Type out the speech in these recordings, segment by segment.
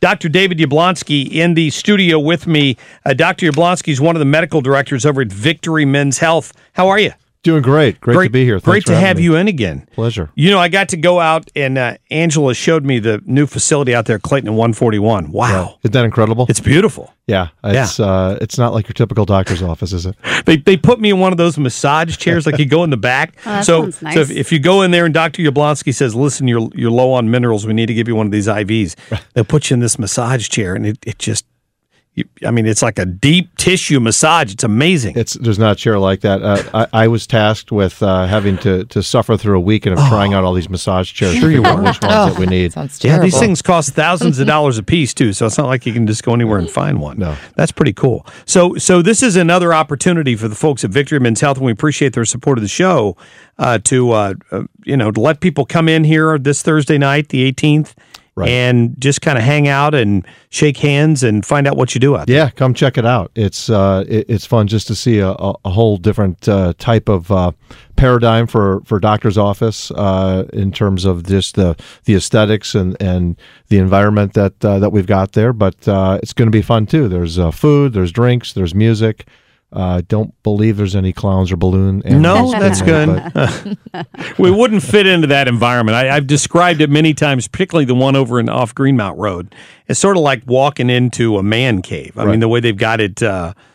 Dr. David Yablonsky in the studio with me. Dr. Yablonsky is one of the medical directors over at Victory Men's Health. How are you? Doing great. Great to be here. Thanks great to have you in again. Pleasure. You know, I got to go out, and Angela showed me the new facility out there, Clayton and 141. Wow. Yeah. Isn't that incredible? It's beautiful. Yeah. It's not like your typical doctor's office, is it? They put me in one of those massage chairs, like you go in the back. Oh, that so sounds nice. so if you go in there and Dr. Yablonsky says, listen, you're low on minerals, we need to give you one of these IVs. They'll put you in this massage chair, and it just... it's like a deep tissue massage. It's amazing. There's not a chair like that. I was tasked with having to suffer through a weekend of trying out all these massage chairs. Sure you were. Which ones that we need. Sounds Yeah, terrible. these things cost thousands of dollars a piece too, so it's not like you can just go anywhere and find one. No. That's pretty cool. So this is another opportunity for the folks at Victory Men's Health, and we appreciate their support of the show to let people come in here this Thursday night, the 18th. Right. And just kind of hang out and shake hands and find out what you do out there. Yeah, come check it out. It's fun just to see a whole different type of paradigm for doctor's office in terms of just the aesthetics and the environment that we've got there. But it's going to be fun too. There's food, there's drinks, there's music. Don't believe there's any clowns or balloon animals. No, that's good. We wouldn't fit into that environment. I've described it many times, particularly the one over off Greenmount Road. It's sort of like walking into a man cave. I mean, the way they've got it,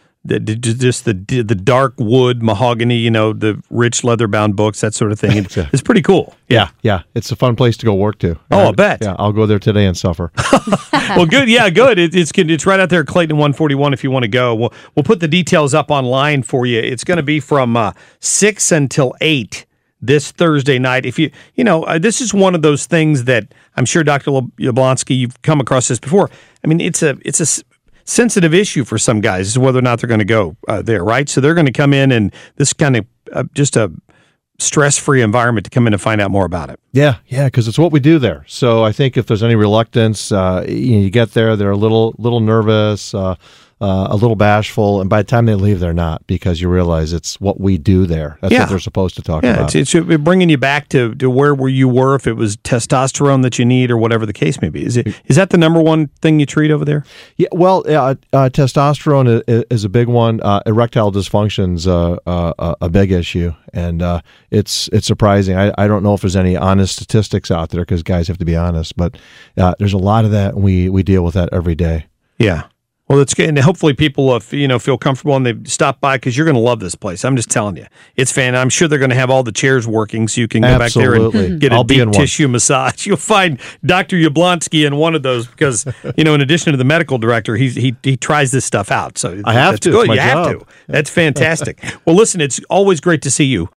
the dark wood, mahogany, the rich leather-bound books, that sort of thing. It's pretty cool. Yeah. It's a fun place to go work to. Oh, I bet. Yeah, I'll go there today and suffer. Well, good. Yeah, good. It's right out there at Clayton 141 if you want to go. We'll put the details up online for you. It's going to be from 6 until 8 this Thursday night. If this is one of those things that I'm sure, Dr. Yablonsky, you've come across this before. I mean, it's a sensitive issue for some guys is whether or not they're going to go there, right? So they're going to come in, and this kind of just a stress-free environment to come in and find out more about it. Yeah, because it's what we do there. So I think if there's any reluctance, you get there, they're a little nervous, a little bashful, and by the time they leave, they're not, because you realize it's what we do there. That's what they're supposed to talk about. It's bringing you back to where you were, if it was testosterone that you need or whatever the case may be. Is that the number one thing you treat over there? Yeah, well, testosterone is a big one. Erectile dysfunction's a big issue, and it's surprising. I don't know if there's any honest statistics out there, because guys have to be honest, but there's a lot of that, and we deal with that every day. Yeah. Well, that's good, and hopefully people, feel comfortable and they stop by, because you're going to love this place. I'm just telling you, it's fan. I'm sure they're going to have all the chairs working, so you can go back there and get a deep tissue massage. You'll find Dr. Yablonsky in one of those, because in addition to the medical director, he tries this stuff out. So I have to. Good. You have to. That's fantastic. Well, listen, it's always great to see you.